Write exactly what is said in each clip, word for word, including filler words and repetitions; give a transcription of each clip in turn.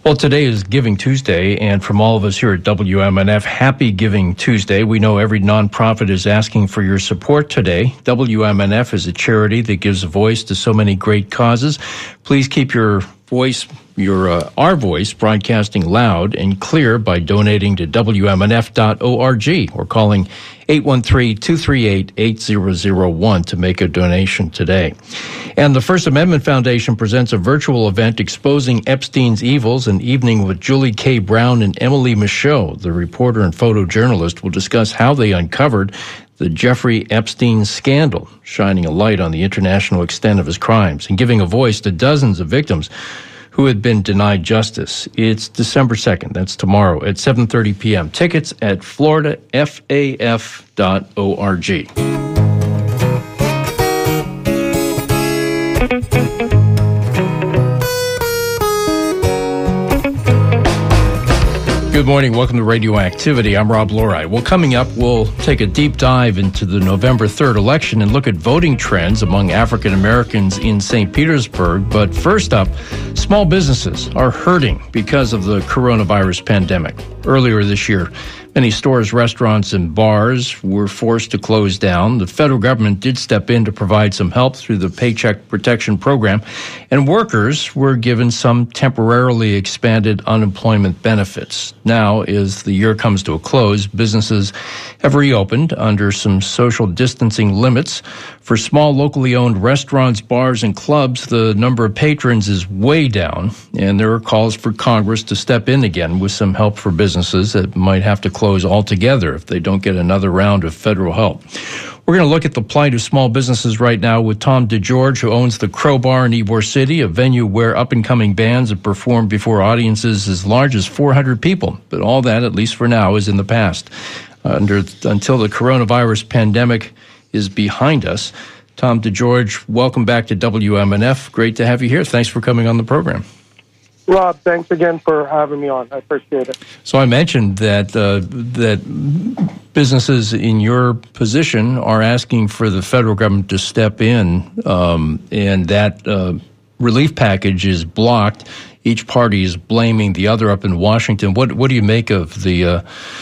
Well, today is Giving Tuesday, and from all of us here at W M N F, happy Giving Tuesday. We know every nonprofit is asking for your support today. W M N F is a charity that gives a voice to so many great causes. Please keep your voice, your uh, our voice, broadcasting loud and clear by donating to W M N F dot org or calling eight one three, two three eight, eight zero zero one to make a donation today. And the First Amendment Foundation presents a virtual event exposing Epstein's evils, an evening with Julie K. Brown and Emily Michaud. The reporter and photojournalist will discuss how they uncovered the Jeffrey Epstein scandal, shining a light on the international extent of his crimes and giving a voice to dozens of victims who had been denied justice. It's December second. That's tomorrow at seven thirty p.m. Tickets at florida f a f dot org. Good morning. Welcome to Radioactivity. I'm Rob Lori. Well, coming up, we'll take a deep dive into the November third election and look at voting trends among African Americans in Saint Petersburg. But first up, small businesses are hurting because of the coronavirus pandemic. Earlier this year, many stores, restaurants, and bars were forced to close down. The federal government did step in to provide some help through the Paycheck Protection Program, and workers were given some temporarily expanded unemployment benefits. Now, as the year comes to a close, businesses have reopened under some social distancing limits. For small, locally owned restaurants, bars, and clubs, the number of patrons is way down, and there are calls for Congress to step in again with some help for businesses that might have to close altogether if they don't get another round of federal help. We're going to look at the plight of small businesses right now with Tom DeGeorge, who owns the Crowbar in Ybor City, a venue where up-and-coming bands have performed before audiences as large as four hundred people. But all that, at least for now, is in the past. Under, until the coronavirus pandemic is behind us. Tom DeGeorge, welcome back to W M N F. Great to have you here. Thanks for coming on the program. Rob, thanks again for having me on. I appreciate it. So I mentioned that uh, that businesses in your position are asking for the federal government to step in, um, and that uh, relief package is blocked. Each party is blaming the other up in Washington. What what do you make of the uh,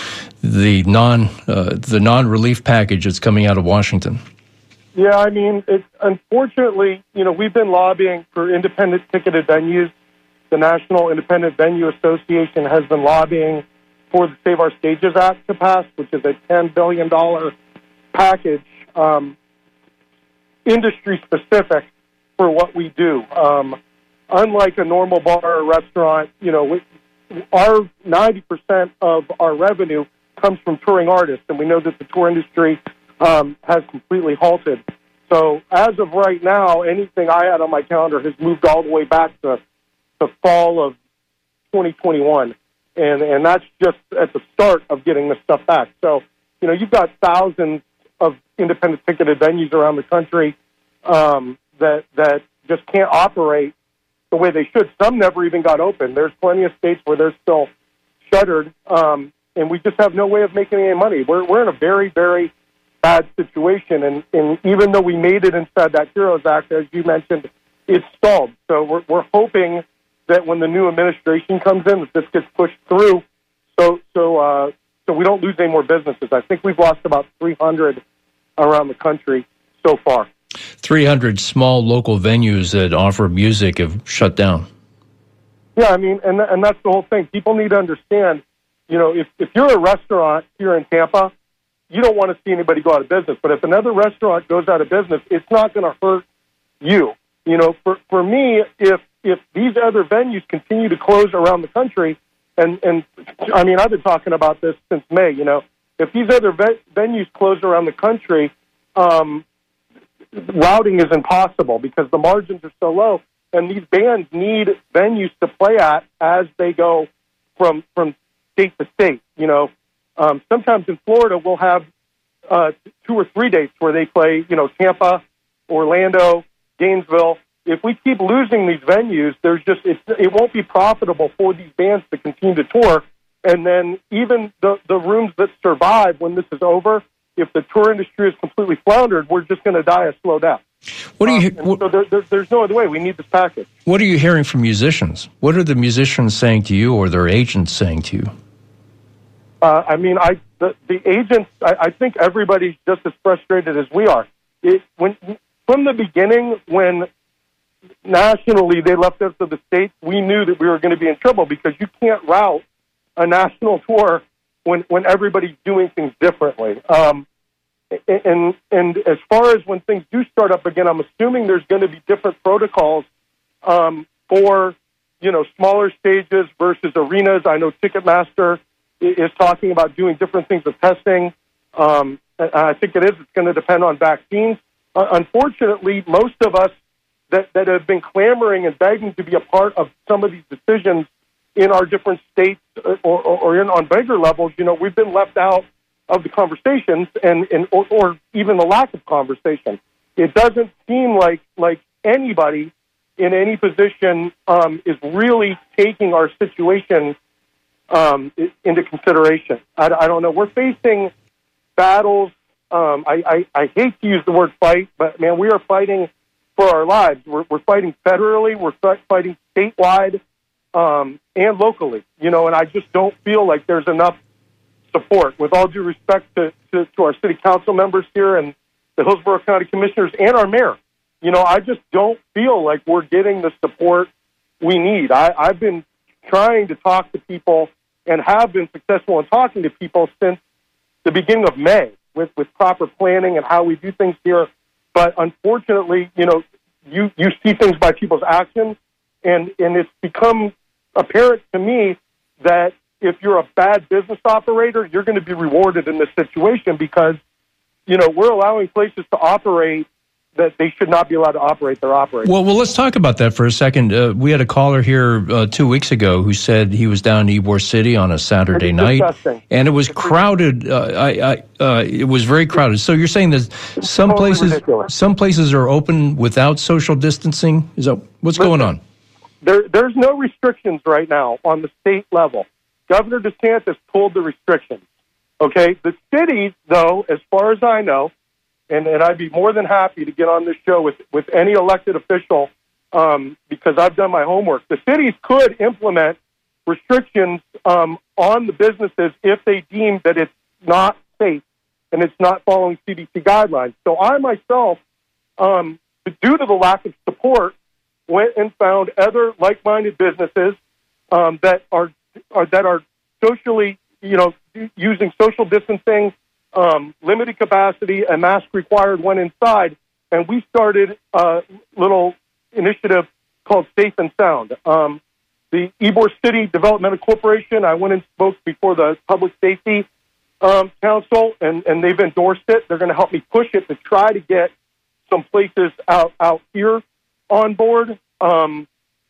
the non uh, the non relief package that's coming out of Washington? Yeah, I mean, it, unfortunately, you know, we've been lobbying for independent ticketed venues. The National Independent Venue Association has been lobbying for the Save Our Stages Act to pass, which is a ten billion dollars package, um, industry-specific for what we do. Um, unlike a normal bar or restaurant, you know, we, our ninety percent of our revenue comes from touring artists, and we know that the tour industry um, has completely halted. So as of right now, anything I had on my calendar has moved all the way back to the fall of twenty twenty-one, and and that's just at the start of getting this stuff back. So, you know, you've got thousands of independent ticketed venues around the country um, that that just can't operate the way they should. Some never even got open. There's plenty of states where they're still shuttered, um, and we just have no way of making any money. We're we're in a very, very bad situation, and, and even though we made it inside that HEROES Act, as you mentioned, it's stalled. So we're we're hoping that when the new administration comes in, that this gets pushed through, so so uh, so we don't lose any more businesses. I think we've lost about three hundred around the country so far. three hundred small local venues that offer music have shut down. Yeah, I mean, and and that's the whole thing. People need to understand, you know, if, if you're a restaurant here in Tampa, you don't want to see anybody go out of business. But if another restaurant goes out of business, it's not going to hurt you. You know, for, for me, if if these other venues continue to close around the country, and, and I mean, I've been talking about this since May, you know, if these other ve- venues close around the country, um, routing is impossible because the margins are so low, and these bands need venues to play at as they go from from state to state. You know, um, sometimes in Florida we'll have uh, two or three dates where they play, you know, Tampa, Orlando, Gainesville. If we keep losing these venues, there's just it's, it won't be profitable for these bands to continue to tour. And then even the, the rooms that survive when this is over, if the tour industry is completely floundered, we're just going to die a slow death. What are you? Um, what, so there, there, there's no other way. We need this package. What are you hearing from musicians? What are the musicians saying to you, or their agents saying to you? Uh, I mean, I the, the agents. I, I think everybody's just as frustrated as we are. It, when from the beginning, when nationally they left us to the states, we knew that we were going to be in trouble because you can't route a national tour when when everybody's doing things differently. Um, and and as far as when things do start up again, I'm assuming there's going to be different protocols um, for you know smaller stages versus arenas. I know Ticketmaster is talking about doing different things with testing. Um, I think it is. It's going to depend on vaccines. Uh, unfortunately, most of us that, that have been clamoring and begging to be a part of some of these decisions in our different states or, or, or in on bigger levels, you know, we've been left out of the conversations and, and or, or even the lack of conversation. It doesn't seem like like anybody in any position um, is really taking our situation um, into consideration. I, I don't know. We're facing battles. Um, I, I, I hate to use the word fight, but, man, we are fighting for our lives. We're, we're fighting federally. We're fighting statewide um, and locally, you know, and I just don't feel like there's enough support. With all due respect to, to, to our city council members here and the Hillsborough County Commissioners and our mayor, you know, I just don't feel like we're getting the support we need. I, I've been trying to talk to people and have been successful in talking to people since the beginning of May with, with proper planning and how we do things here. But unfortunately, you know, you, you see things by people's actions, and, and it's become apparent to me that if you're a bad business operator, you're going to be rewarded in this situation because, you know, we're allowing places to operate that they should not be allowed to operate their operation. Well, well, let's talk about that for a second. Uh, we had a caller here uh, two weeks ago who said he was down in Ybor City on a Saturday It's night, disgusting. and it was It's crowded. Uh, I, I, uh, it was very crowded. So you're saying that some totally places, ridiculous. some places are open without social distancing? Is that what's Listen, going on? There, there's no restrictions right now on the state level. Governor DeSantis pulled the restrictions. Okay, the cities, though, as far as I know, and, and I'd be more than happy to get on this show with, with any elected official um, because I've done my homework. The cities could implement restrictions um, on the businesses if they deem that it's not safe and it's not following C D C guidelines. So I myself, um, due to the lack of support, went and found other like-minded businesses um, that are, are that are socially, you know, using social distancing, um, limited capacity, a mask required when inside, and we started a little initiative called Safe and Sound. Um, the Ybor City Developmental Corporation, I went and spoke before the Public Safety um, Council, and, and they've endorsed it. They're going to help me push it to try to get some places out, out here on board. Um,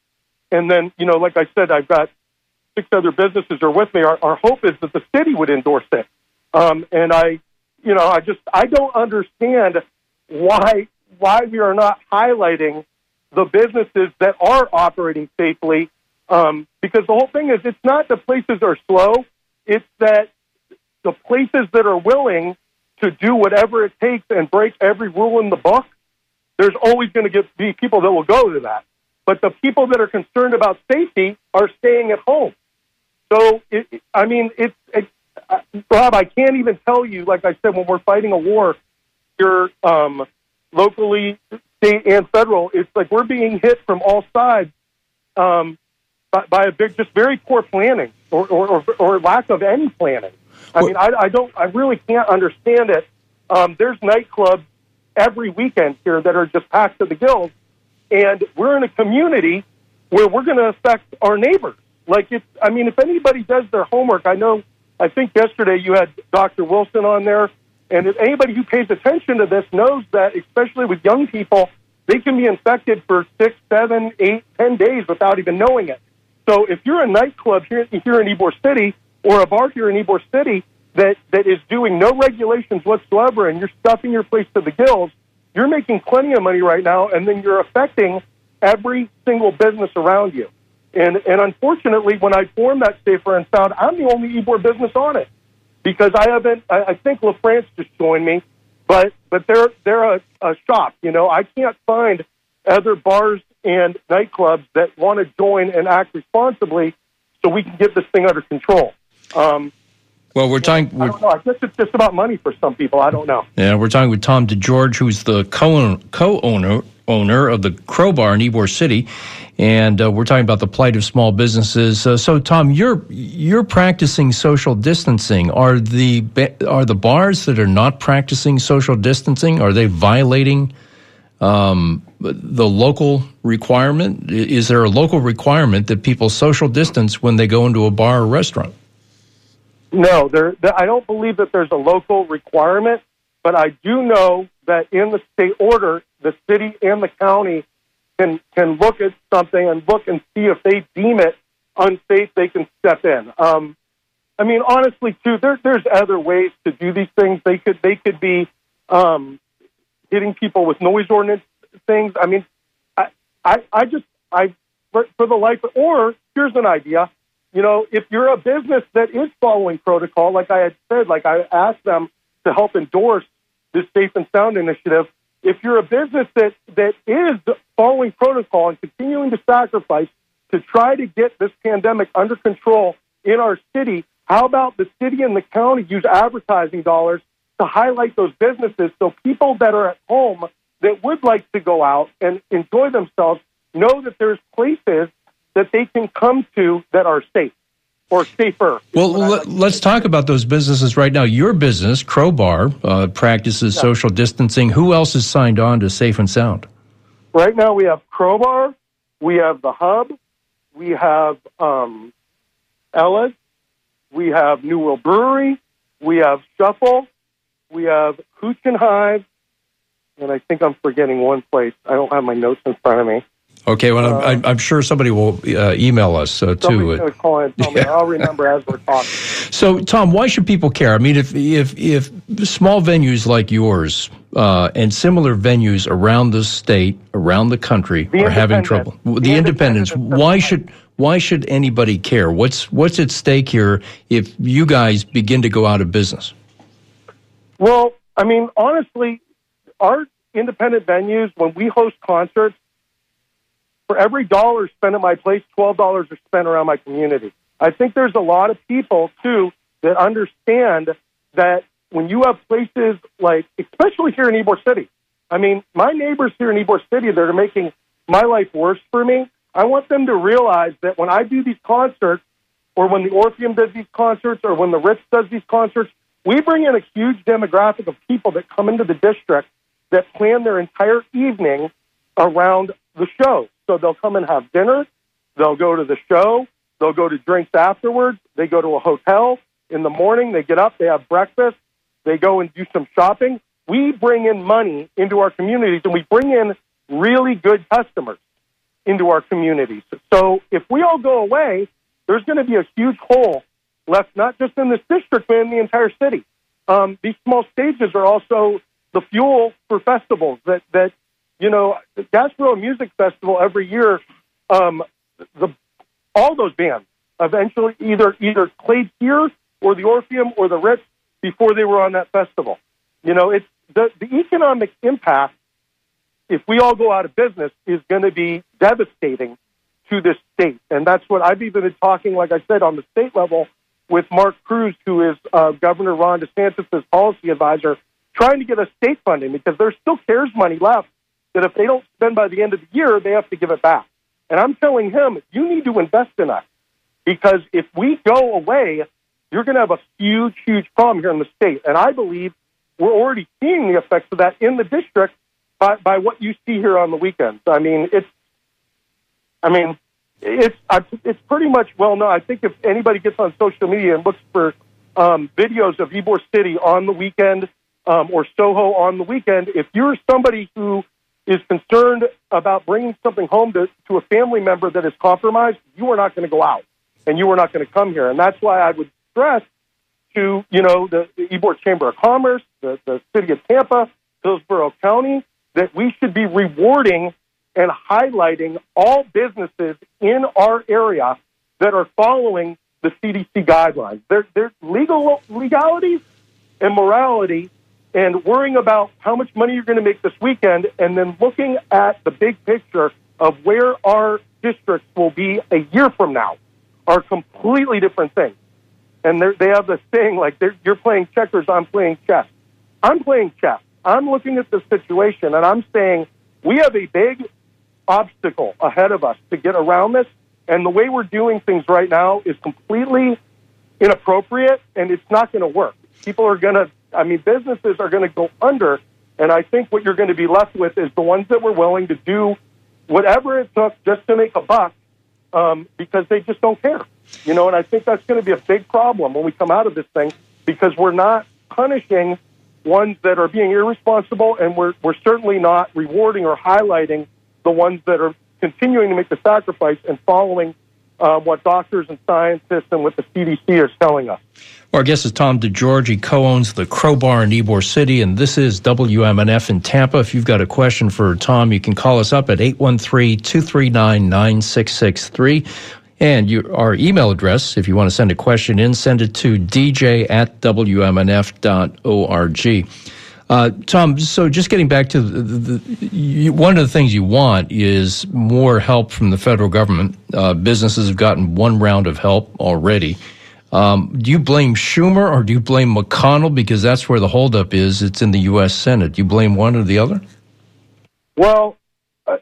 and then, you know, like I said, I've got six other businesses are with me. Our, our hope is that the city would endorse it. Um, and I, you know, I just, I don't understand why, why we are not highlighting the businesses that are operating safely. Um, because the whole thing is, it's not the places are slow. It's that the places that are willing to do whatever it takes and break every rule in the book, there's always going to be people that will go to that. But the people that are concerned about safety are staying at home. So, it, I mean, it's, it, uh, Rob, I can't even tell you, like I said, when we're fighting a war here um, locally, state, and federal, it's like we're being hit from all sides um, by, by a big, just very poor planning or, or, or, or lack of any planning. I mean, I, I don't, I really can't understand it. Um, there's nightclubs every weekend here that are just packed to the gills, and we're in a community where we're going to affect our neighbors. Like, it's, I mean, if anybody does their homework, I know, I think yesterday you had Doctor Wilson on there, and if anybody who pays attention to this knows that, especially with young people, they can be infected for six, seven, eight, ten days without even knowing it. So if you're a nightclub here, here in Ybor City or a bar here in Ybor City that, that is doing no regulations whatsoever and you're stuffing your place to the gills, you're making plenty of money right now, and then you're affecting every single business around you. And and unfortunately, when I formed that Safer and Sound, I'm the only Ybor business on it because I haven't. I, I think LaFrance just joined me, but but they're they're a, a shop. You know, I can't find other bars and nightclubs that want to join and act responsibly, so we can get this thing under control. Um, well, we're talking. I don't know. I guess it's just about money for some people. I don't know. Yeah, we're talking with Tom DeGeorge, who's the co co-owner owner of the Crow Bar in Ybor City, and uh, we're talking about the plight of small businesses. Uh, so, Tom, you're you're practicing social distancing. Are the are the bars that are not practicing social distancing, are they violating um, the local requirement? Is there a local requirement that people social distance when they go into a bar or restaurant? No, there. I don't believe that there's a local requirement, but I do know that in the state order, the city and the county can can look at something and look and see if they deem it unsafe, they can step in. Um, I mean, honestly, too, there, there's other ways to do these things. They could they could be um, hitting people with noise ordinance things. I mean, I I, I just I for, for the life. Or here's an idea. You know, if you're a business that is following protocol, like I had said, like I asked them to help endorse this Safe and Sound initiative. If you're a business that, that is following protocol and continuing to sacrifice to try to get this pandemic under control in our city, how about the city and the county use advertising dollars to highlight those businesses so people that are at home that would like to go out and enjoy themselves know that there's places that they can come to that are safe or safer. Well, like let's talk about those businesses right now. Your business, Crow Bar, uh, practices yeah. social distancing. Who else is signed on to Safe and Sound? Right now we have Crow Bar, we have The Hub, we have um, Ella's, we have New World Brewery, we have Shuffle, we have Hooch and Hive, and I think I'm forgetting one place. I don't have my notes in front of me. Okay, well, uh, I'm, I'm sure somebody will uh, email us, uh, too. Somebody's going to call and tell me. Yeah. I'll remember as we're talking. So, Tom, why should people care? I mean, if if, if small venues like yours uh, and similar venues around the state, around the country, the are having trouble, the, the independents, why should why should anybody care? What's what's at stake here if you guys begin to go out of business? Well, I mean, honestly, our independent venues, when we host concerts, for every dollar spent at my place, twelve dollars are spent around my community. I think there's a lot of people, too, that understand that when you have places like, especially here in Ybor City, I mean, my neighbors here in Ybor City that are making my life worse for me, I want them to realize that when I do these concerts, or when the Orpheum does these concerts, or when the Ritz does these concerts, we bring in a huge demographic of people that come into the district that plan their entire evening around the show. So they'll come and have dinner, they'll go to the show, they'll go to drinks afterwards, they go to a hotel. In the morning, they get up, they have breakfast, they go and do some shopping. We bring in money into our communities, and we bring in really good customers into our communities. So if we all go away, there's going to be a huge hole left, not just in this district, but in the entire city. Um, these small stages are also the fuel for festivals that, that you know, the Gasparilla Music Festival every year, um, the all those bands eventually either either played here or the Orpheum or the Ritz before they were on that festival. You know, it's the, the economic impact, if we all go out of business, is going to be devastating to this state. And that's what I've even been talking, like I said, on the state level with Mark Cruz, who is uh, Governor Ron DeSantis' policy advisor, trying to get us state funding because there's still CARES money left that if they don't spend by the end of the year, they have to give it back. And I'm telling him, you need to invest in us, because if we go away, you're going to have a huge, huge problem here in the state. And I believe we're already seeing the effects of that in the district by, by what you see here on the weekends. I mean, it's, I mean, it's, it's pretty much well known. I think if anybody gets on social media and looks for um, videos of Ybor City on the weekend um, or Soho on the weekend, if you're somebody who is concerned about bringing something home to, to a family member that is compromised, you are not going to go out, and you are not going to come here. And that's why I would stress to, you know, the, the Ybor Chamber of Commerce, the, the City of Tampa, Hillsborough County, that we should be rewarding and highlighting all businesses in our area that are following the C D C guidelines. Their, their legal legalities and morality and worrying about how much money you're going to make this weekend, and then looking at the big picture of where our districts will be a year from now are completely different things. And they have this thing like you're playing checkers, I'm playing chess. I'm playing chess. I'm looking at the situation, and I'm saying we have a big obstacle ahead of us to get around this, and the way we're doing things right now is completely inappropriate, and it's not going to work. People are going to, I mean, businesses are going to go under, and I think what you're going to be left with is the ones that were willing to do whatever it took just to make a buck um, because they just don't care. You know, and I think that's going to be a big problem when we come out of this thing, because we're not punishing ones that are being irresponsible, and we're we're certainly not rewarding or highlighting the ones that are continuing to make the sacrifice and following uh, what doctors and scientists and what the C D C is telling us. Our guest is Tom DeGeorge. He co-owns the Crowbar in Ybor City, and this is W M N F in Tampa. If you've got a question for Tom, you can call us up at eight one three, two three nine, nine six six three. And you, our email address, if you want to send a question in, send it to d j at w m n f dot org. Uh, Tom, so just getting back to the, the, the you, one of the things you want is more help from the federal government. Uh, businesses have gotten one round of help already. Um, do you blame Schumer or do you blame McConnell? Because that's where the holdup is. It's in the U S Senate. Do you blame one or the other? Well, uh,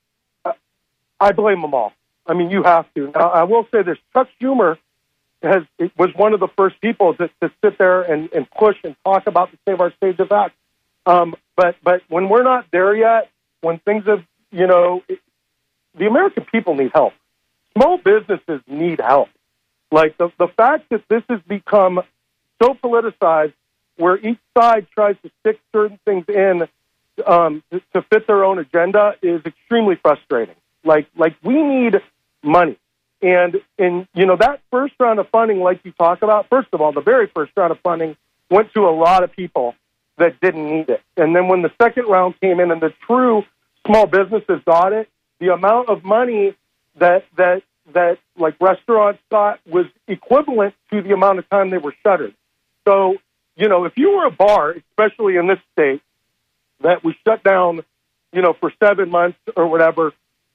I blame them all. I mean, you have to. Now, I will say this. Chuck Schumer has was one of the first people to, to sit there and, and push and talk about the Save Our Stage Act. Um, but but when we're not there yet, when things have, you know, it, the American people need help. Small businesses need help. Like the, the fact that this has become so politicized where each side tries to stick certain things in um, to, to fit their own agenda is extremely frustrating. Like like we need money. And, and, you know, that first round of funding, like you talk about, first of all, the very first round of funding went to a lot of people that didn't need it. And then when the second round came in and the true small businesses got it, the amount of money that, that, that like restaurants got was equivalent to the amount of time they were shuttered. So, you know, if you were a bar, especially in this state, that was shut down, you know, for seven months or whatever,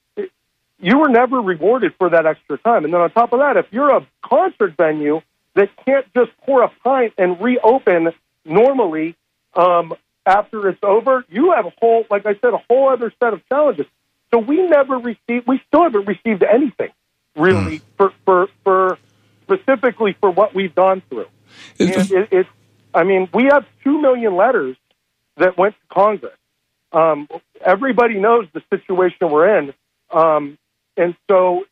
you were never rewarded for that extra time. And then on top of that, if you're a concert venue that can't just pour a pint and reopen normally um, after it's over, you have a whole, like I said, a whole other set of challenges. So we never received, we still haven't received anything, really, mm. for, for, for specifically for what we've gone through. And it, it's, I mean, we have two million letters that went to Congress. Um, everybody knows the situation we're in. Um, And so,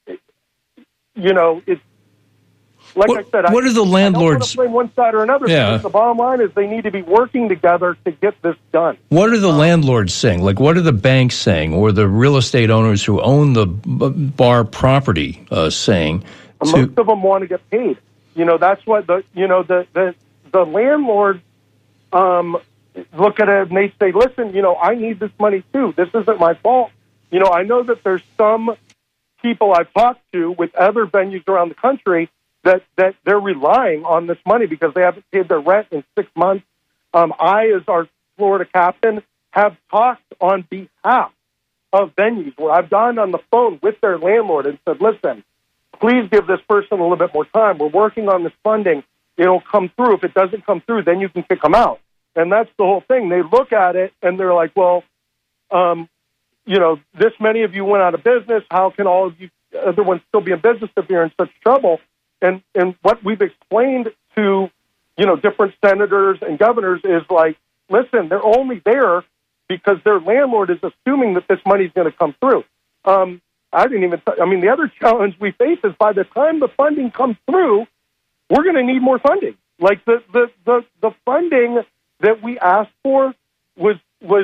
you know, it's like what, I said. What I, are the landlords? I don't want to blame one side or another. Yeah. The bottom line is they need to be working together to get this done. What are the landlords saying? Like, what are the banks saying, or the real estate owners who own the bar property uh, saying? To, Most of them want to get paid. You know, that's what the you know the the the landlords um, look at it and they say, "Listen, you know, I need this money too. This isn't my fault." You know, I know that there's some people I've talked to with other venues around the country that, that they're relying on this money because they haven't paid their rent in six months. Um, I, as our Florida captain, have talked on behalf of venues where I've gone on the phone with their landlord and said, listen, please give this person a little bit more time. We're working on this funding. It'll come through. If it doesn't come through, then you can kick them out. And that's the whole thing. They look at it and they're like, well, um, you know, this many of you went out of business. How can all of you other ones still be in business if you're in such trouble? And and what we've explained to, you know, different senators and governors is like, listen, they're only there because their landlord is assuming that this money is going to come through. Um, I didn't even, th- I mean, the other challenge we face is by the time the funding comes through, we're going to need more funding. Like the, the, the, the funding that we asked for was, was,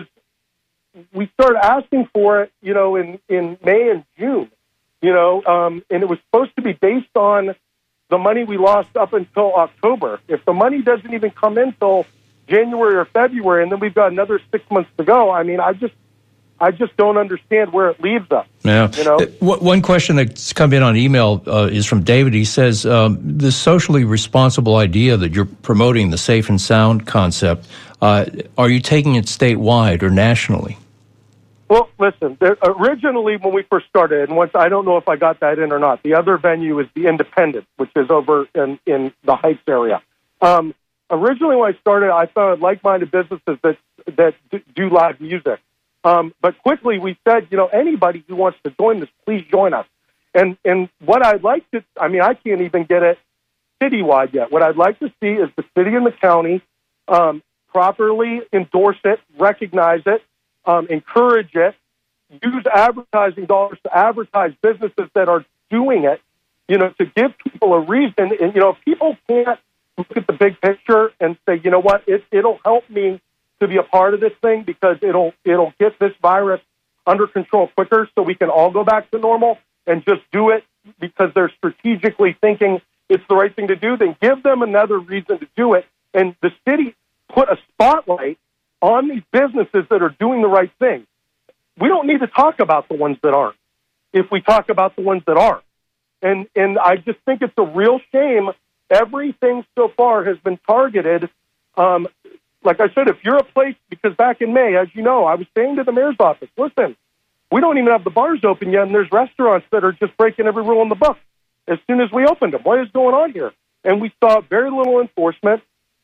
we started asking for it, you know, in, in May and June, you know, um, and it was supposed to be based on the money we lost up until October. If the money doesn't even come in until January or February, and then we've got another six months to go, I mean, I just, I just don't understand where it leaves us. Yeah. You know? One question that's come in on email uh, is from David. He says, um, the socially responsible idea that you're promoting, the safe and sound concept, uh, are you taking it statewide or nationally? Well, listen, there, originally when we first started, and once I don't know if I got that in or not, the other venue is the Independent, which is over in, in the Heights area. Um, originally when I started, I found like-minded businesses that, that do live music. Um, but quickly we said, you know, anybody who wants to join this, please join us. And and what I'd like to, I mean, I can't even get it citywide yet. What I'd like to see is the city and the county um, properly endorse it, recognize it, um, encourage it, use advertising dollars to advertise businesses that are doing it, you know, to give people a reason. And, you know, if people can't look at the big picture and say, you know what, it, it'll help me to be a part of this thing because it'll it'll get this virus under control quicker so we can all go back to normal and just do it because they're strategically thinking it's the right thing to do, then give them another reason to do it. And the city put a spotlight on these businesses that are doing the right thing. We don't need to talk about the ones that aren't if we talk about the ones that are. And and I just think it's a real shame. Everything so far has been targeted. Um, Like I said, if you're a place, because back in May, as you know, I was saying to the mayor's office, listen, we don't even have the bars open yet, and there's restaurants that are just breaking every rule in the book as soon as we opened them. What is going on here? And we saw very little enforcement.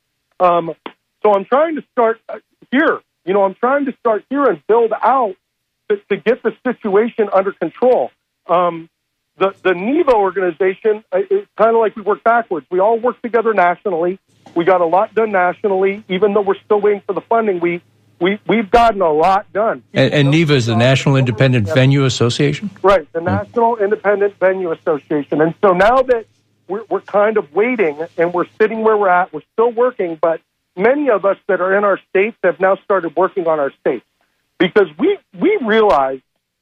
Um, so I'm trying to start here. You know, I'm trying to start here and build out to, to get the situation under control. Um, the, the NEVA organization, it's kind of like we work backwards. We all work together nationally. We got a lot done nationally, even though we're still waiting for the funding. We, we, we've gotten a lot done. And, and NEVA is the National Independent Venue Association? Right, the National Independent Venue Association. And so now that we're, we're kind of waiting and we're sitting where we're at, we're still working, but many of us that are in our states have now started working on our states because we, we realize,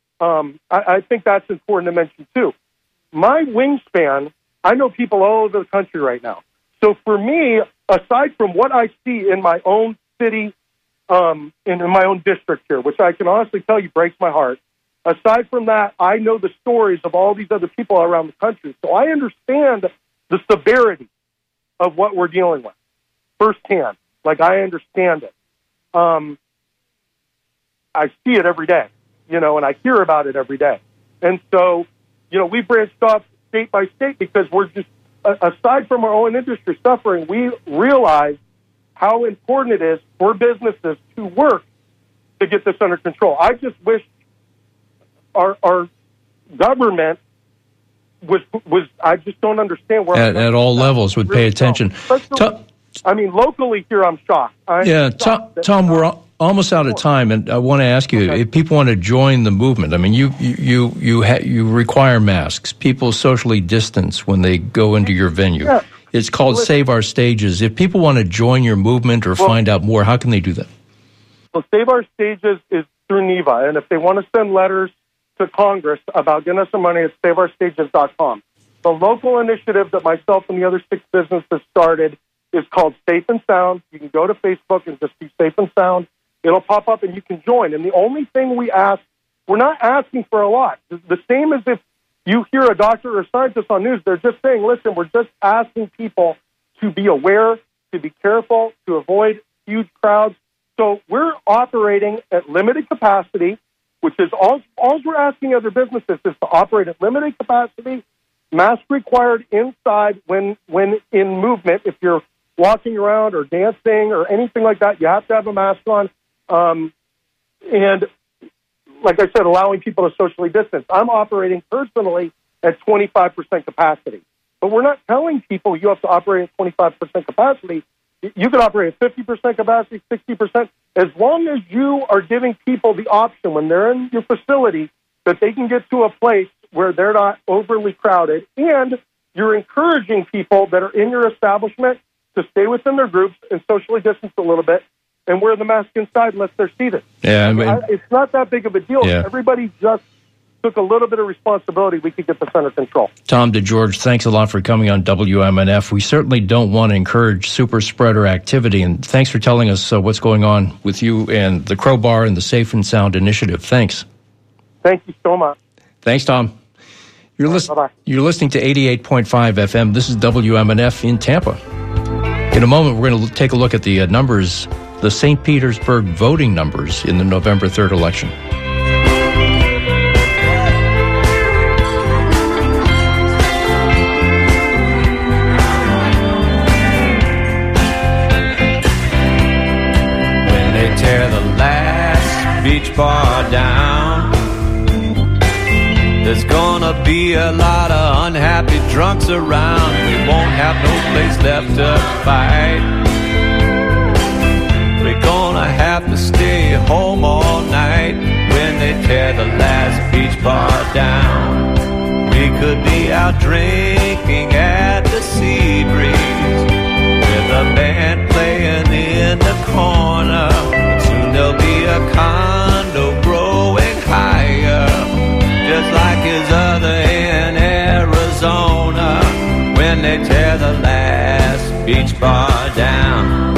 um, I, I think that's important to mention too. My wingspan, I know people all over the country right now. So for me, aside from what I see in my own city, um, and in my own district here, which I can honestly tell you breaks my heart, aside from that, I know the stories of all these other people around the country. So I understand the severity of what we're dealing with firsthand. Like, I understand it. Um, I see it every day, you know, and I hear about it every day. And so, you know, we branched off state by state because we're just, aside from our own industry suffering, we realize how important it is for businesses to work to get this under control. I just wish our, our government was, was, I just don't understand where... At, at all levels would really pay attention. Tom, I mean, locally here, I'm shocked. I'm yeah, shocked Tom, that, Tom, we're almost out of time, and I want to ask you, okay. if people want to join the movement, I mean, you you you you, ha- you require masks. People socially distance when they go into your venue. Yeah. It's called well, Save Our Stages. If people want to join your movement or well, find out more, how can they do that? Well, Save Our Stages is through NEVA, and if they want to send letters to Congress about getting us some money, it's save our stages dot com. The local initiative that myself and the other six businesses started is called Safe and Sound. You can go to Facebook and just be Safe and Sound. It'll pop up and you can join. And the only thing we ask, we're not asking for a lot. The same as if you hear a doctor or scientist on news, they're just saying, listen, we're just asking people to be aware, to be careful, to avoid huge crowds. So we're operating at limited capacity, which is all, all we're asking other businesses is to operate at limited capacity, mask required inside when, when in movement. If you're walking around or dancing or anything like that, you have to have a mask on. Um, and like I said, allowing people to socially distance. I'm operating personally at twenty-five percent capacity. But we're not telling people you have to operate at twenty-five percent capacity. You can operate at fifty percent capacity, sixty percent, as long as you are giving people the option when they're in your facility that they can get to a place where they're not overly crowded, and you're encouraging people that are in your establishment to stay within their groups and socially distance a little bit and wear the mask inside unless they're seated. Yeah, I mean, I, it's not that big of a deal. Yeah. Everybody just took a little bit of responsibility, we could get this under control. Tom DeGeorge, thanks a lot for coming on W M N F. We certainly don't want to encourage super spreader activity, and thanks for telling us uh, what's going on with you and the Crowbar and the Safe and Sound Initiative. Thanks. Thank you so much. Thanks, Tom. You're, list- you're listening to eighty-eight point five F M. This is W M N F in Tampa. In a moment, we're going to take a look at the uh, numbers, the Saint Petersburg voting numbers in the November third election. When they tear the last beach bar down, there's gonna be a lot of unhappy drunks around. We won't have no place left to fight. We're gonna have to stay home all night when they tear the last beach bar down. We could be out drinking at the Sea Breeze with a band playing in the corner. But soon there'll be a condo growing higher, just like his other in Arizona, when they tear the last beach bar down.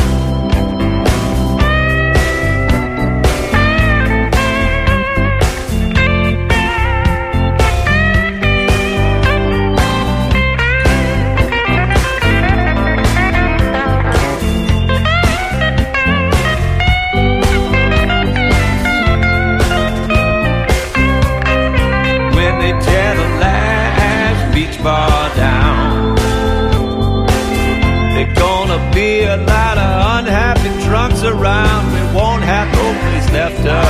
Bar down. There's gonna be a lot of unhappy drunks around. We won't have no place left to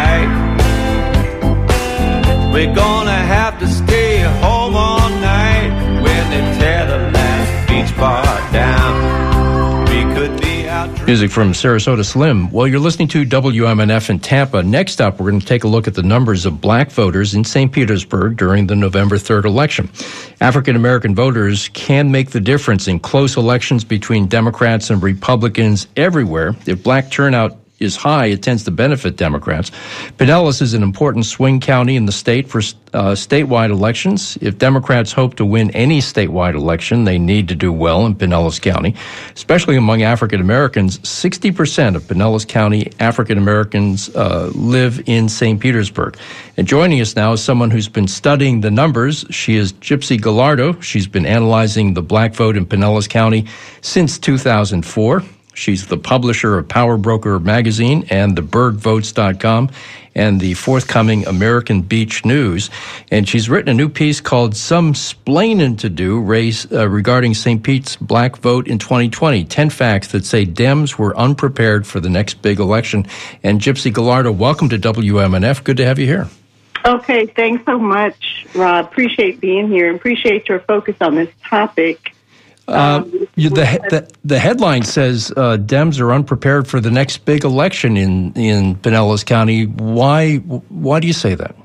fight. We're gonna have to stay home all night when they tear the last beach bar down. We could be out drinking. Music from Sarasota Slim. Well, you're listening to W M N F in Tampa. Next up, we're going to take a look at the numbers of black voters in Saint Petersburg during the November third election. African-American voters can make the difference in close elections between Democrats and Republicans everywhere. If black turnout is high, it tends to benefit Democrats. Pinellas is an important swing county in the state for uh, statewide elections. If Democrats hope to win any statewide election, they need to do well in Pinellas County, especially among African Americans. sixty percent of Pinellas County African Americans uh, live in Saint Petersburg. And joining us now is someone who's been studying the numbers. She is Gypsy Gallardo. She's been analyzing the black vote in Pinellas County since two thousand four. She's the publisher of Power Broker Magazine and the berg votes dot com and the forthcoming American Beach News. And she's written a new piece called Some Splainin' to Do race, uh, regarding Saint Pete's black vote in twenty twenty. Ten facts that say Dems were unprepared for the next big election. And Gypsy Gallardo, welcome to W M N F. Good to have you here. Okay, thanks so much, Rob. Appreciate being here and appreciate your focus on this topic. Uh, you, the, the the headline says uh, Dems are unprepared for the next big election in, in Pinellas County. Why why do you say that?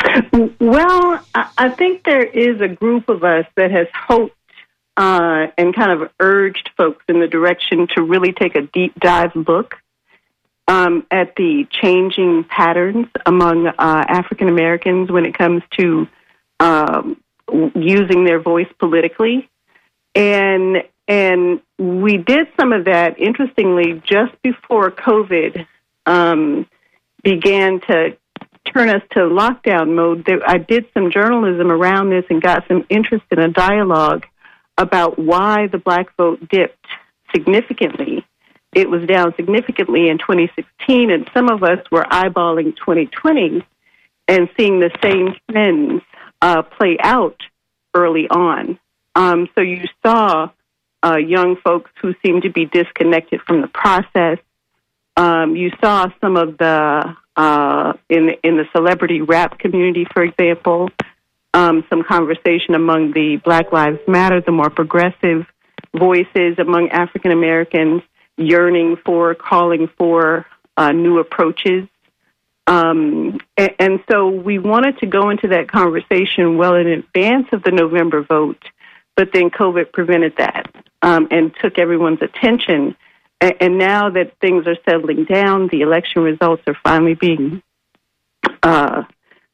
Well, I think there is a group of us that has hoped uh, and kind of urged folks in the direction to really take a deep dive look um, at the changing patterns among uh, African Americans when it comes to um, using their voice politically. And and we did some of that, interestingly, just before COVID um, began to turn us to lockdown mode. There, I did some journalism around this and got some interest in a dialogue about why the black vote dipped significantly. It was down significantly in twenty sixteen, and some of us were eyeballing twenty twenty and seeing the same trends uh, play out early on. Um, so you saw uh, young folks who seemed to be disconnected from the process. Um, you saw some of the, uh, in, in the celebrity rap community, for example, um, some conversation among the Black Lives Matter, the more progressive voices among African Americans yearning for, calling for uh, new approaches. Um, and, and so we wanted to go into that conversation well in advance of the November vote. But then COVID prevented that um, and took everyone's attention. And, and now that things are settling down, the election results are finally being uh,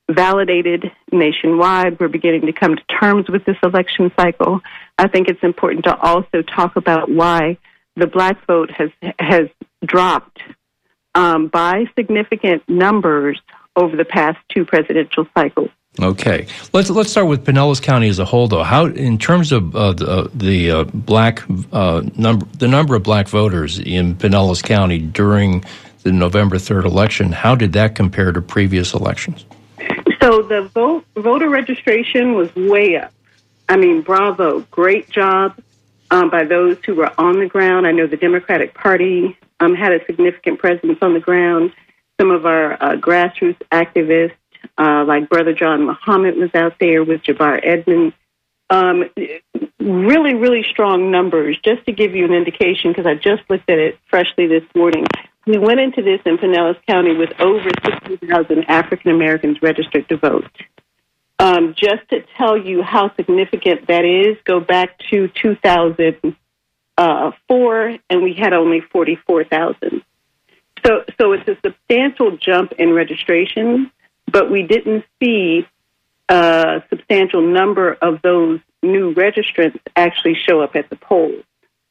validated nationwide. We're beginning to come to terms with this election cycle. I think it's important to also talk about why the black vote has has dropped um, by significant numbers over the past two presidential cycles. Okay, let's let's start with Pinellas County as a whole, though. How, in terms of uh, the, the uh, black uh, number, the number of black voters in Pinellas County during the November third election, how did that compare to previous elections? So the vote voter registration was way up. I mean, bravo, great job um, by those who were on the ground. I know the Democratic Party um, had a significant presence on the ground. Some of our uh, grassroots activists, Uh, like Brother John Muhammad was out there with Jabbar Edmonds. Um, really, really strong numbers. Just to give you an indication, because I just looked at it freshly this morning, we went into this in Pinellas County with over sixty thousand African Americans registered to vote. Um, just to tell you how significant that is, go back to two thousand four, and we had only forty-four thousand. So, so it's a substantial jump in registration. But we didn't see a substantial number of those new registrants actually show up at the polls.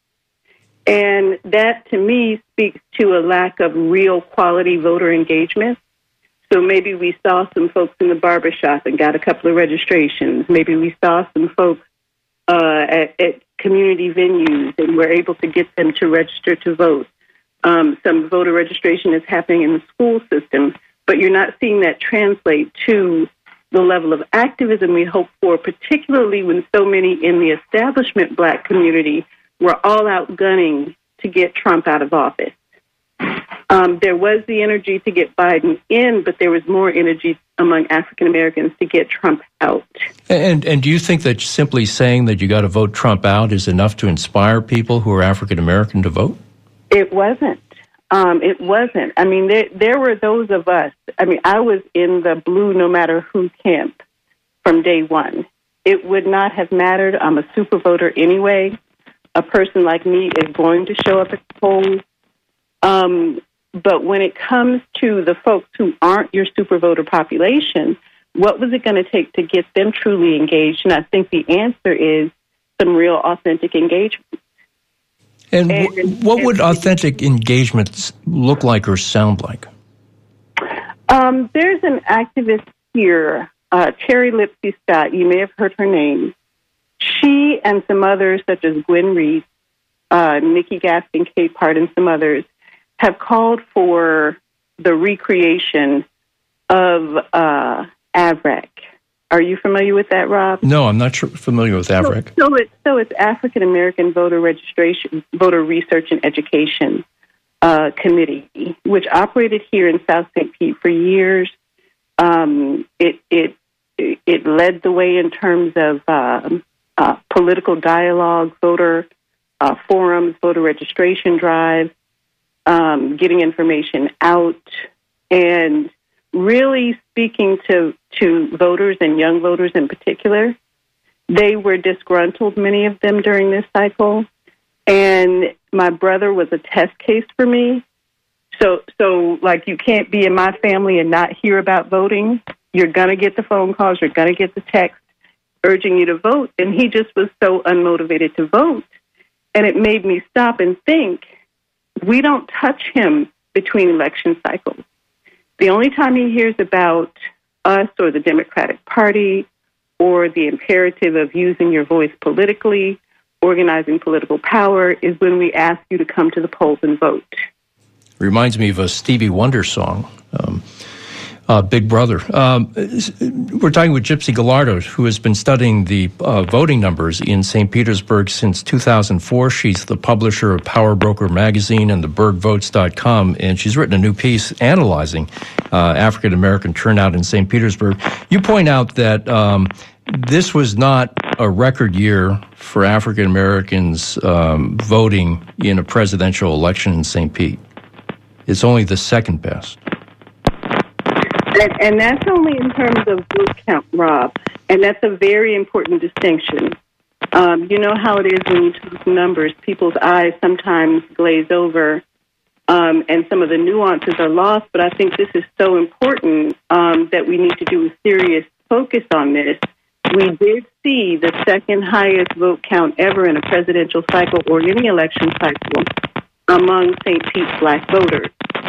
And that, to me, speaks to a lack of real quality voter engagement. So maybe we saw some folks in the barbershop and got a couple of registrations. Maybe we saw some folks uh, at, at community venues and were able to get them to register to vote. Um, some voter registration is happening in the school system. But you're not seeing that translate to the level of activism we hope for, particularly when so many in the establishment black community were all out gunning to get Trump out of office. Um, there was the energy to get Biden in, but there was more energy among African Americans to get Trump out. And and do you think that simply saying that you got to vote Trump out is enough to inspire people who are African American to vote? It wasn't. Um, it wasn't. I mean, there, there were those of us. I mean, I was in the blue no matter who camp from day one. It would not have mattered. I'm a super voter anyway. A person like me is going to show up at the polls. Um, but when it comes to the folks who aren't your super voter population, what was it going to take to get them truly engaged? And I think the answer is some real authentic engagement. And, and what would authentic engagements look like or sound like? Um, there's an activist here, uh, Terry Lipsy Scott. You may have heard her name. She and some others, such as Gwen Reed, uh, Nikki Gaskin, Kate Part, and some others, have called for the recreation of uh, A V R E C. Are you familiar with that, Rob? No, I'm not sure, familiar with A V R E C. So, so, it, so it's African American Voter Registration, Voter Research and Education uh, Committee, which operated here in South Saint Pete for years. Um, it it it led the way in terms of uh, uh, political dialogue, voter uh, forums, voter registration drives, um, getting information out, and really speaking to, to voters and young voters in particular. They were disgruntled, many of them, during this cycle. And my brother was a test case for me. So, so like, you can't be in my family and not hear about voting. You're going to get the phone calls. You're going to get the text urging you to vote. And he just was so unmotivated to vote. And it made me stop and think, we don't touch him between election cycles. The only time he hears about us or the Democratic Party or the imperative of using your voice politically, organizing political power, is when we ask you to come to the polls and vote. Reminds me of a Stevie Wonder song, um, uh, Big Brother. Um, we're talking with Gypsy Gallardo, who has been studying the uh, voting numbers in Saint Petersburg since two thousand four. She's the publisher of Power Broker Magazine and the berg votes dot com, and she's written a new piece analyzing uh, African-American turnout in Saint Petersburg. You point out that um, this was not a record year for African-Americans um, voting in a presidential election in Saint Pete. It's only the second best. And, and that's only in terms of vote count, Rob. And that's a very important distinction. Um, you know how it is when you talk numbers. People's eyes sometimes glaze over um, and some of the nuances are lost. But I think this is so important um, that we need to do a serious focus on this. We did see the second highest vote count ever in a presidential cycle or any election cycle among Saint Pete's black voters.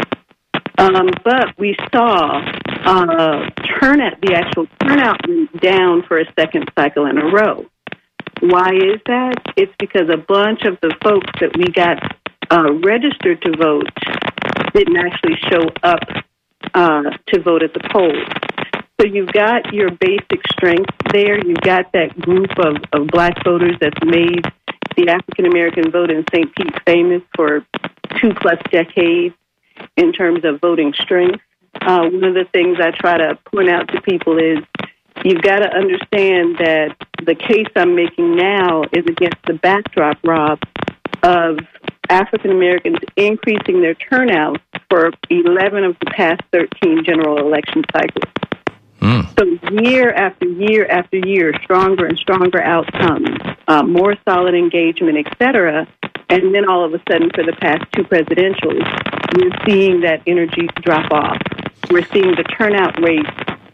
Um, but we saw uh, turnout, the actual turnout went down for a second cycle in a row. Why is that? It's because a bunch of the folks that we got uh, registered to vote didn't actually show up uh, to vote at the polls. So you've got your basic strength there. You've got that group of, of black voters that's made the African-American vote in Saint Pete famous for two-plus decades in terms of voting strength. Uh, one of the things I try to point out to people is you've got to understand that the case I'm making now is against the backdrop, Rob, of African Americans increasing their turnout for eleven of the past thirteen general election cycles. Mm. So year after year after year, stronger and stronger outcomes, uh, more solid engagement, et cetera. And then all of a sudden, for the past two presidentials, we're seeing that energy drop off. We're seeing the turnout rate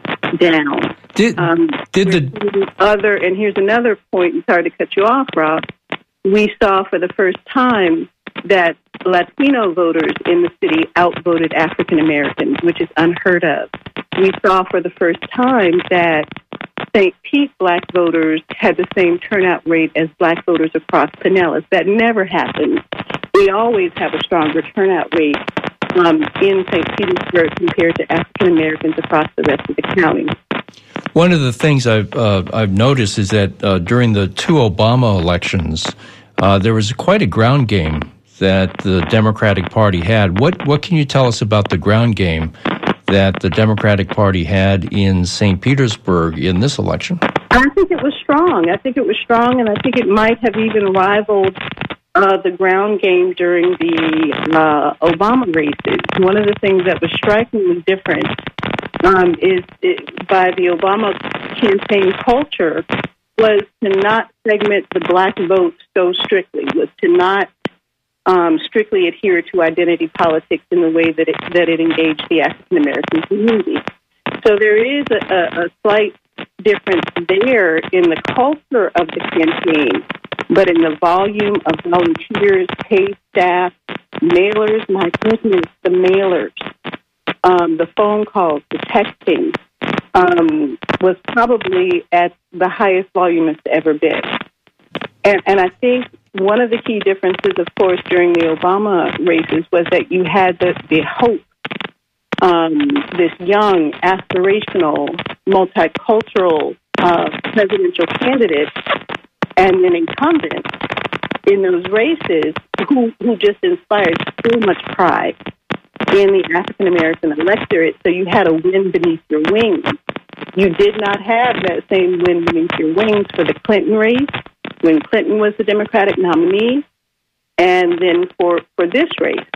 down. Did, um, did the other? And here's another point. Sorry to cut you off, Rob. We saw for the first time that Latino voters in the city outvoted African Americans, which is unheard of. We saw for the first time that Saint Pete black voters had the same turnout rate as black voters across Pinellas. That never happens. We always have a stronger turnout rate um, in Saint Petersburg compared to African Americans across the rest of the county. One of the things I've uh, I've noticed is that uh, during the two Obama elections, uh, there was quite a ground game that the Democratic Party had. What what can you tell us about the ground game that the Democratic Party had in Saint Petersburg in this election? I think it was strong. I think it was strong, and I think it might have even rivaled uh, the ground game during the uh, Obama races. One of the things that was strikingly different um, is it, by the Obama campaign culture was to not segment the black vote so strictly, was to not Um, strictly adhere to identity politics in the way that it, that it engaged the African American community. So there is a, a, a slight difference there in the culture of the campaign, but in the volume of volunteers, paid staff, mailers, my goodness, the mailers, um, the phone calls, the texting, um, was probably at the highest volume it's ever been. And, and I think one of the key differences, of course, during the Obama races was that you had the, the hope, um, this young, aspirational, multicultural uh, presidential candidate and an incumbent in those races who, who just inspired so much pride in the African-American electorate. So you had a wind beneath your wings. You did not have that same wind beneath your wings for the Clinton race, when Clinton was the Democratic nominee, and then for, for this race.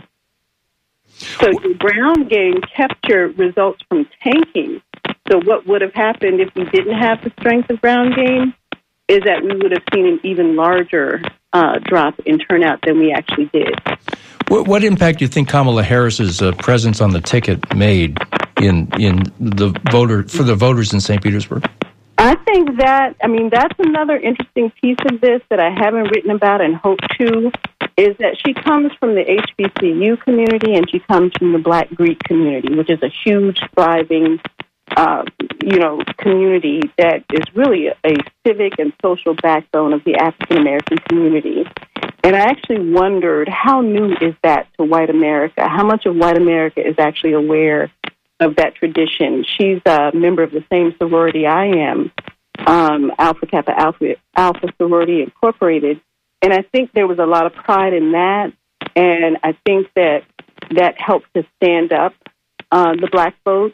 So your ground game kept your results from tanking. So what would have happened if we didn't have the strength of ground game is that we would have seen an even larger uh, drop in turnout than we actually did. What, what impact do you think Kamala Harris's uh, presence on the ticket made in in the voter for the voters in Saint Petersburg? I think that, I mean, that's another interesting piece of this that I haven't written about and hope to, is that she comes from the H B C U community and she comes from the Black Greek community, which is a huge, thriving, uh, you know, community that is really a, a civic and social backbone of the African-American community. And I actually wondered, how new is that to white America? How much of white America is actually aware of that tradition? She's a member of the same sorority I am, um, Alpha Kappa Alpha, Alpha Sorority Incorporated, and I think there was a lot of pride in that, and I think that that helped to stand up uh, the black vote,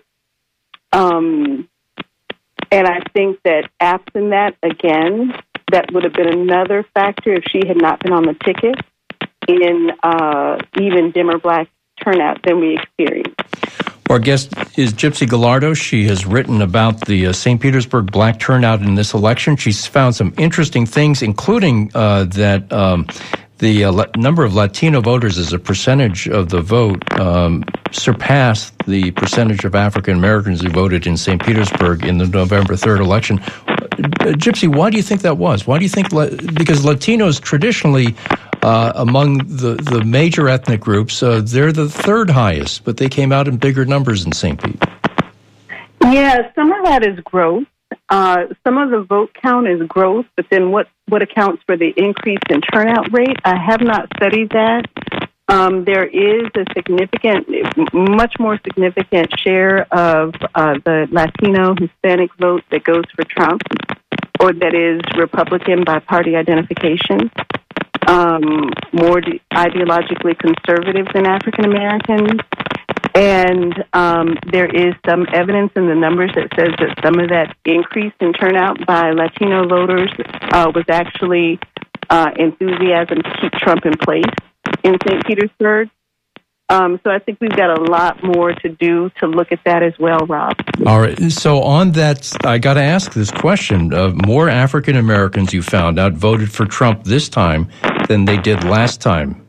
um, and I think that absent that, again, that would have been another factor if she had not been on the ticket in uh, even dimmer black turnout than we experienced. Our guest is Gypsy Gallardo. She has written about the uh, Saint Petersburg black turnout in this election. She's found some interesting things, including uh, that um, the uh, number of Latino voters as a percentage of the vote um, surpassed the percentage of African Americans who voted in Saint Petersburg in the November third election. Uh, Gypsy, why do you think that was? Why do you think, la- because Latinos traditionally, uh, among the, the major ethnic groups, uh, they're the third highest, but they came out in bigger numbers in Saint Pete. Yeah, some of that is growth. Uh, some of the vote count is growth, but then what, what accounts for the increase in turnout rate? I have not studied that. Um, there is a significant, much more significant share of uh, the Latino Hispanic vote that goes for Trump, or that is Republican by party identification, um, more de- ideologically conservative than African Americans. And um, there is some evidence in the numbers that says that some of that increase in turnout by Latino voters uh, was actually uh, enthusiasm to keep Trump in place in Saint Petersburg. Um, so I think we've got a lot more to do to look at that as well, Rob. All right. So on that, I got to ask this question. Uh, more African Americans, you found out, voted for Trump this time than they did last time.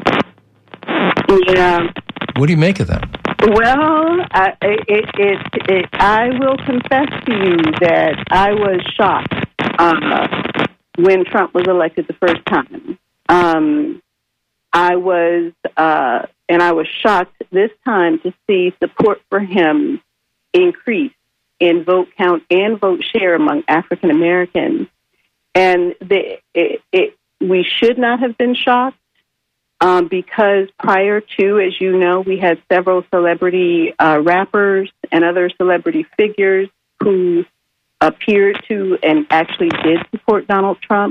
Yeah. What do you make of that? Well, I, it, it, it, I will confess to you that I was shocked uh, when Trump was elected the first time. Um, I was, uh, and I was shocked this time to see support for him increase in vote count and vote share among African Americans. And the, it, it, we should not have been shocked. Um, because prior to, as you know, we had several celebrity uh, rappers and other celebrity figures who appeared to and actually did support Donald Trump.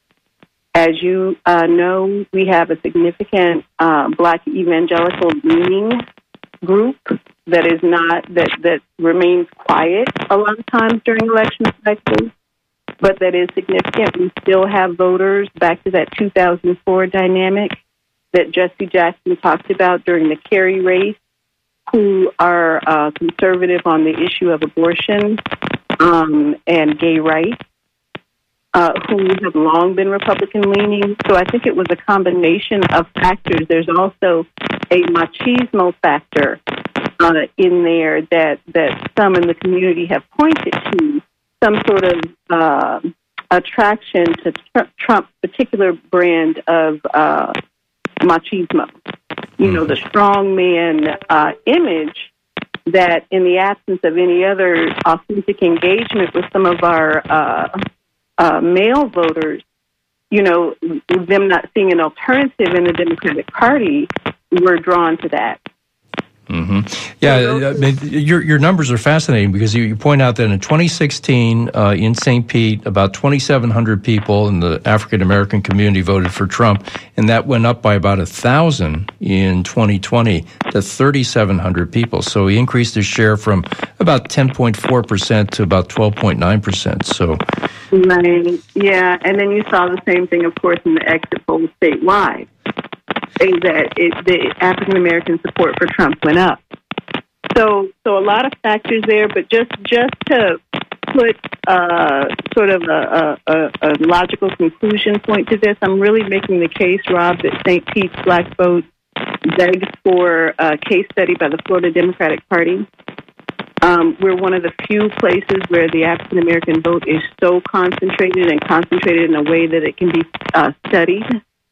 As you uh, know, we have a significant uh, Black evangelical leaning group that is not that that remains quiet a lot of times during election cycles, but that is significant. We still have voters back to that two thousand four dynamic that Jesse Jackson talked about during the Kerry race, who are uh, conservative on the issue of abortion um, and gay rights, uh, who have long been Republican-leaning. So I think it was a combination of factors. There's also a machismo factor uh, in there that, that some in the community have pointed to, some sort of uh, attraction to tr- Trump's particular brand of uh machismo, you know, the strong man uh, image that in the absence of any other authentic engagement with some of our uh, uh, male voters, you know, them not seeing an alternative in the Democratic Party, we're drawn to that. Mm-hmm. Yeah, I mean, your your numbers are fascinating because you, you point out that in twenty sixteen uh, in Saint Pete, about twenty-seven hundred people in the African American community voted for Trump, and that went up by about a thousand in twenty twenty to thirty-seven hundred people. So he increased his share from about ten point four percent to about twelve point nine percent. So, right, yeah, and then you saw the same thing, of course, in the exit polls statewide. That it, the African American support for Trump went up. So, so a lot of factors there, but just just to put uh, sort of a, a, a logical conclusion point to this, I'm really making the case, Rob, that Saint Pete's Black vote begs for a case study by the Florida Democratic Party. Um, we're one of the few places where the African American vote is so concentrated and concentrated in a way that it can be uh, studied.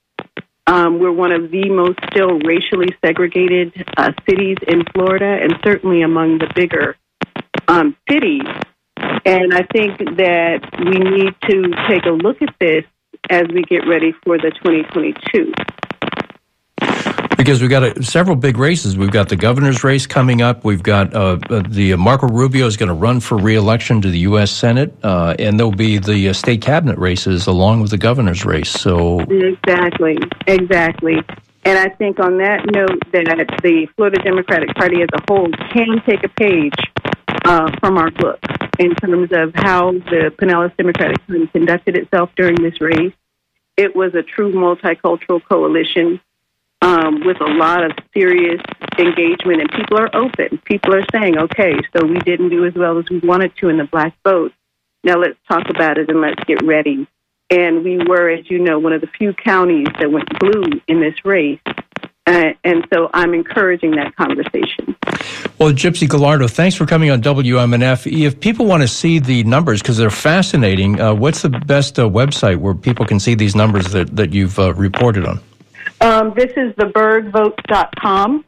Um, we're one of the most still racially segregated uh, cities in Florida, and certainly among the bigger um, cities. And I think that we need to take a look at this as we get ready for the twenty twenty-two. Because we've got a, several big races. We've got the governor's race coming up. We've got uh, the uh, Marco Rubio is going to run for re-election to the U S Senate, uh, and there'll be the uh, state cabinet races along with the governor's race. So exactly, exactly. And I think on that note, that the Florida Democratic Party as a whole can take a page uh, from our book in terms of how the Pinellas Democratic Party conducted itself during this race. It was a true multicultural coalition. Um, with a lot of serious engagement, and people are open. People are saying, okay, so we didn't do as well as we wanted to in the black vote. Now let's talk about it and let's get ready And we were, as you know, one of the few counties that went blue in this race. Uh, and so I'm encouraging that conversation. Well, Gypsy Gallardo, thanks for coming on W M N F. If people want to see the numbers, because they're fascinating, uh, what's the best uh, website where people can see these numbers that, that you've uh, reported on? Um, this is the berg votes dot com,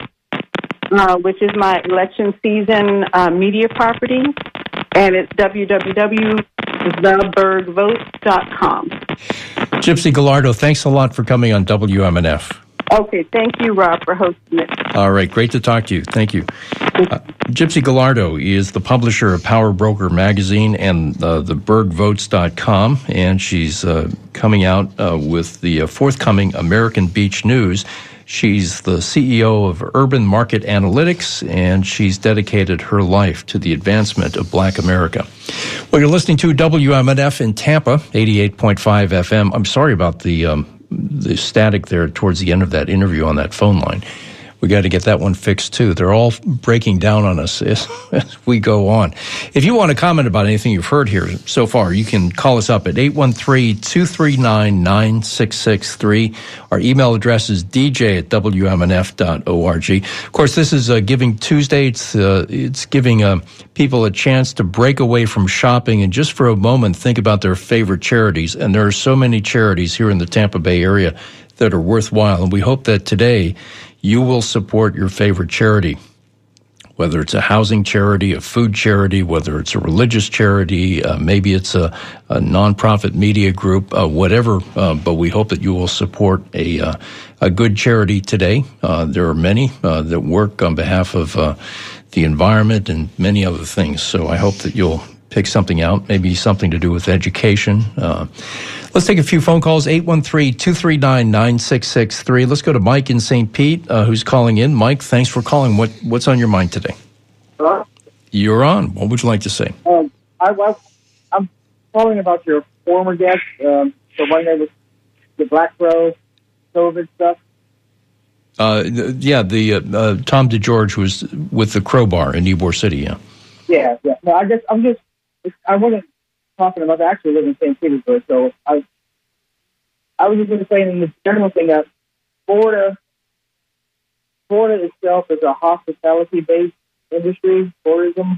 uh, which is my election season uh, media property, and it's w w w dot the berg votes dot com. Gypsy Gallardo, thanks a lot for coming on W M N F. Okay, thank you, Rob, for hosting it. All right, great to talk to you. Thank you. Uh, Gypsy Gallardo is the publisher of Power Broker Magazine and uh, the berg votes dot com, and she's uh, coming out uh, with the uh, forthcoming American Beach News. She's the C E O of Urban Market Analytics, and she's dedicated her life to the advancement of Black America. Well, you're listening to W M N F in Tampa, eighty-eight point five F M. I'm sorry about the um, the static there towards the end of that interview on that phone line. We got to get that one fixed, too. They're all breaking down on us as, as we go on. If you want to comment about anything you've heard here so far, you can call us up at eight one three, two three nine, nine six six three. Our email address is d j at w m n f dot org. Of course, this is uh, Giving Tuesday. It's, uh, it's giving uh, people a chance to break away from shopping and just for a moment think about their favorite charities. And there are so many charities here in the Tampa Bay area that are worthwhile. And we hope that today you will support your favorite charity, whether it's a housing charity, a food charity, whether it's a religious charity, uh, maybe it's a, a nonprofit media group, uh, whatever. Uh, but we hope that you will support a uh, a good charity today. Uh, there are many uh, that work on behalf of uh, the environment and many other things. So I hope that you'll pick something out, maybe something to do with education. Uh, let's take a few phone calls, eight one three, two three nine, nine six six three. Let's go to Mike in Saint Pete, uh, who's calling in. Mike, thanks for calling. What What's on your mind today? Hello? You're on. What would you like to say? Um, I, I, I'm calling about your former guest, um, the one that was the Black Crow COVID stuff. Uh, th- yeah, the uh, uh, Tom DeGeorge was with the Crowbar in Ybor City, yeah. Yeah, yeah. No, I guess I'm just, I wasn't talking about, I actually live in Saint Petersburg, so I I was just going to say in the general thing that Florida, Florida itself is a hospitality-based industry, tourism.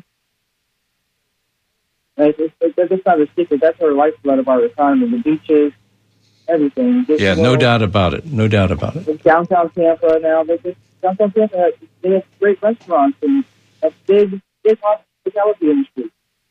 And it's, it's, it's not a secret. That's our lifeblood of our economy, the beaches, everything. Just, yeah, no know, doubt about it. No doubt about it. Downtown Tampa now, they just, downtown Tampa, they have great restaurants and a big, big hospitality industry.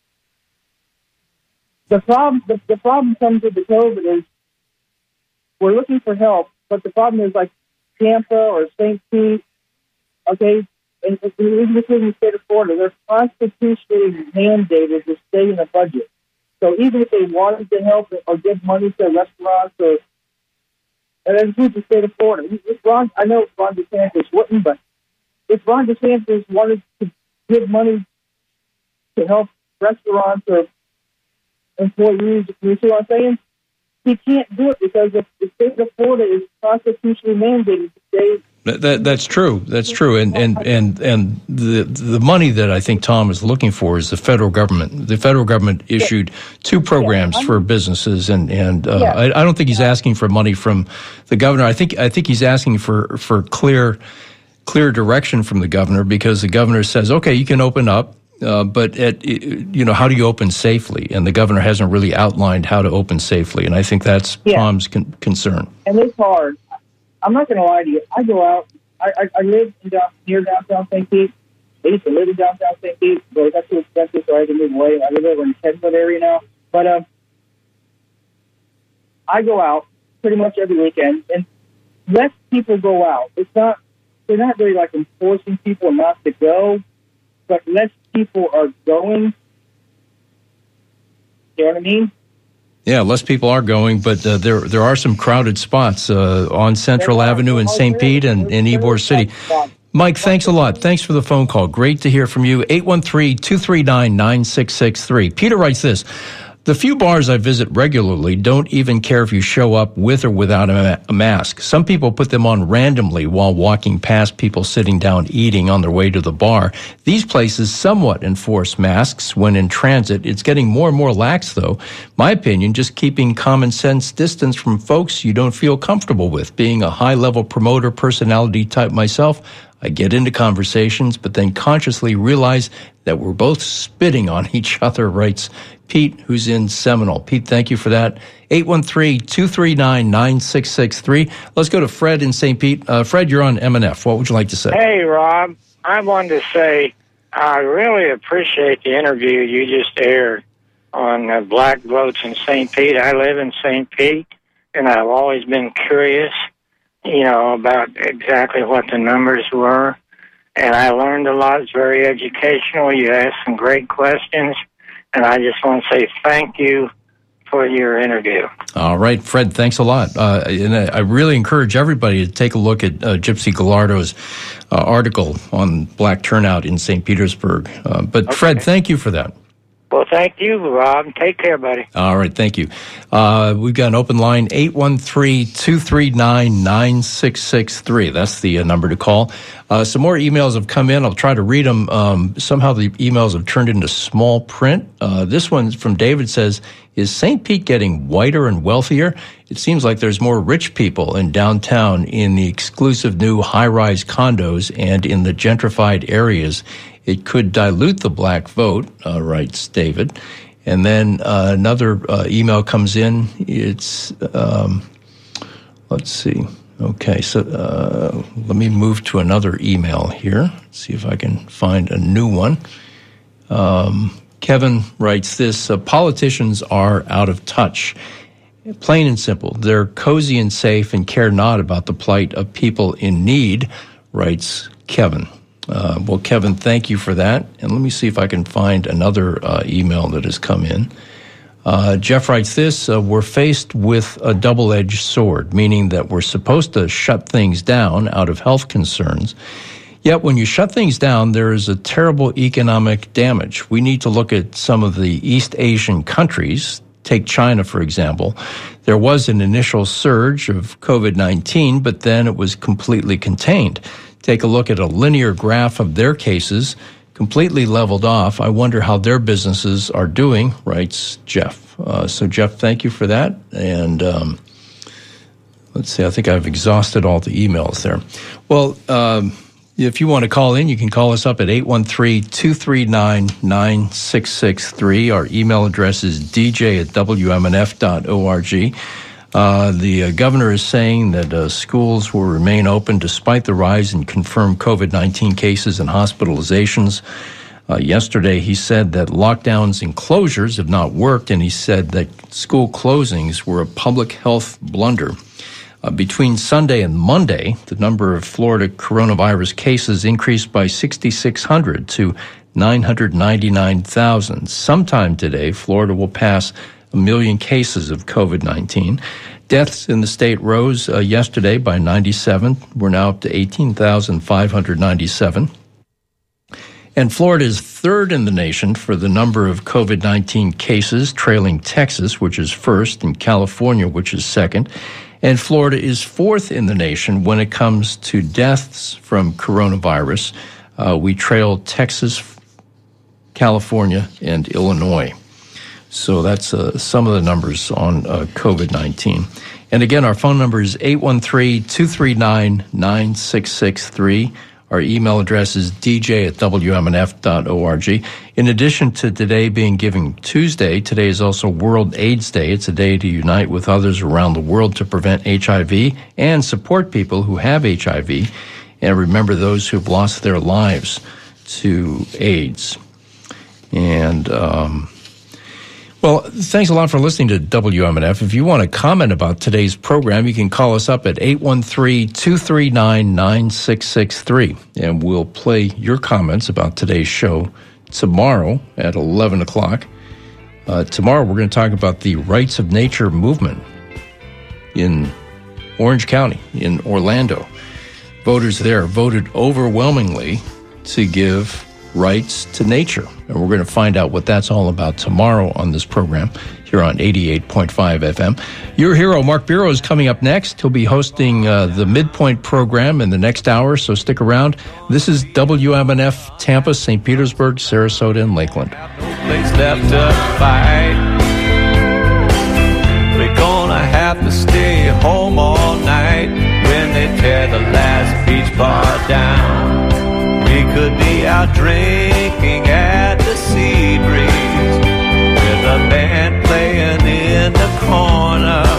The problem, the, the problem comes with the COVID is we're looking for help, but the problem is like Tampa or Saint Pete, okay, and even within the state of Florida, they're constitutionally mandated to stay in the budget. So even if they wanted to help or give money to restaurants, or and that includes the state of Florida. If Ron, I know Ron DeSantis wouldn't, but if Ron DeSantis wanted to give money to help restaurants or employees, you see what I'm saying? He can't do it because the state of Florida is constitutionally mandated to stay. That, that, that's true. That's true. And, and, and, and the the money that I think Tom is looking for is the federal government. The federal government issued two programs for businesses, and, and uh, I, I don't think he's asking for money from the governor. I think I think he's asking for, for clear clear direction from the governor, because the governor says, okay, you can open up. Uh, but, at, you know, how do you open safely? And the governor hasn't really outlined how to open safely. And I think that's yeah. Tom's con- concern. And it's hard. I'm not going to lie to you. I go out. I, I, I live in down, near downtown Saint Pete. I used to live in downtown Saint Pete, but it got too expensive, so I had to move away. I live over in the Kentwood area now. But um, I go out pretty much every weekend, and less people go out. It's not. They're not really like enforcing people not to go, but less people are going. You know what I mean? Yeah, less people are going, but uh, there there are some crowded spots uh, on Central Avenue in Saint Pete and in Ybor City. Mike, thanks a lot. Thanks for the phone call. Great to hear from you. eight one three, two three nine, nine six six three. Peter writes this. The few bars I visit regularly don't even care if you show up with or without a, ma- a mask. Some people put them on randomly while walking past people sitting down eating on their way to the bar. These places somewhat enforce masks when in transit. It's getting more and more lax, though. My opinion, just keeping common sense distance from folks you don't feel comfortable with. Being a high-level promoter personality type myself, I get into conversations, but then consciously realize that we're both spitting on each other, writes Pete, who's in Seminole. Pete, thank you for that. eight one three, two three nine, nine six six three. Let's go to Fred in Saint Pete. Uh, Fred, you're on M N F. What would you like to say? Hey, Rob. I wanted to say I really appreciate the interview you just aired on uh, black votes in Saint Pete. I live in Saint Pete, and I've always been curious, you know, about exactly what the numbers were. And I learned a lot. It's very educational. You asked some great questions. And I just want to say thank you for your interview. All right, Fred, thanks a lot. Uh, and I really encourage everybody to take a look at uh, Gypsy Gallardo's uh, article on black turnout in Saint Petersburg. Uh, but, okay. Fred, thank you for that. Well, thank you, Rob. Take care, buddy. All right, thank you. Uh, we've got an open line, eight one three, two three nine, nine six six three. That's the uh, number to call. Uh, some more emails have come in. I'll try to read them. Um, somehow the emails have turned into small print. Uh, this one from David says, is Saint Pete getting whiter and wealthier? It seems like there's more rich people in downtown in the exclusive new high-rise condos and in the gentrified areas. It could dilute the black vote, uh, writes David. And then uh, another uh, email comes in. It's, um, let's see. Okay, so uh, let me move to another email here. See if I can find a new one. Um, Kevin writes this, uh, politicians are out of touch. Plain and simple. They're cozy and safe and care not about the plight of people in need, writes Kevin. Uh, well, Kevin, thank you for that. And let me see if I can find another uh, email that has come in. Uh, Jeff writes this, uh, we're faced with a double-edged sword, meaning that we're supposed to shut things down out of health concerns. Yet when you shut things down, there is a terrible economic damage. We need to look at some of the East Asian countries. Take China, for example. There was an initial surge of covid nineteen, but then it was completely contained. Take a look at a linear graph of their cases, completely leveled off. I wonder how their businesses are doing, writes Jeff. Uh, so, Jeff, thank you for that. And um, let's see, I think I've exhausted all the emails there. Well, um, if you want to call in, you can call us up at eight one three, two three nine, nine six six three. Our email address is d j at w m n f dot org. Uh, the uh, governor is saying that uh, schools will remain open despite the rise in confirmed covid nineteen cases and hospitalizations. Uh, yesterday, he said that lockdowns and closures have not worked, and he said that school closings were a public health blunder. Uh, between Sunday and Monday, the number of Florida coronavirus cases increased by six thousand six hundred to nine hundred ninety-nine thousand. Sometime today, Florida will pass a million cases of covid nineteen. Deaths in the state rose uh, yesterday by ninety-seven. We're now up to eighteen thousand five hundred ninety-seven. And Florida is third in the nation for the number of covid nineteen cases, trailing Texas, which is first, and California, which is second. And Florida is fourth in the nation when it comes to deaths from coronavirus. Uh, we trail Texas, California, and Illinois. So that's uh, some of the numbers on uh, covid nineteen. And again, our phone number is eight one three, two three nine, nine six six three. Our email address is d j at w m n f dot org. In addition to today being Giving Tuesday, today is also World AIDS Day. It's a day to unite with others around the world to prevent H I V and support people who have H I V and remember those who've lost their lives to AIDS. And, um, well, thanks a lot for listening to W M N F. If you want to comment about today's program, you can call us up at eight one three, two three nine, nine six six three, and we'll play your comments about today's show tomorrow at eleven o'clock. Uh, tomorrow we're going to talk about the Rights of Nature movement in Orange County, in Orlando. Voters there voted overwhelmingly to give rights to nature. And we're going to find out what that's all about tomorrow on this program here on eighty-eight point five F M. Your hero, Mark Biro, is coming up next. He'll be hosting uh, the Midpoint program in the next hour, so stick around. This is W M N F Tampa, Saint Petersburg, Sarasota, and Lakeland. No place left to fight. We're gonna have to stay home all night when they tear the last beach bar down. We could be out drinking at the sea breeze with a band playing in the corner.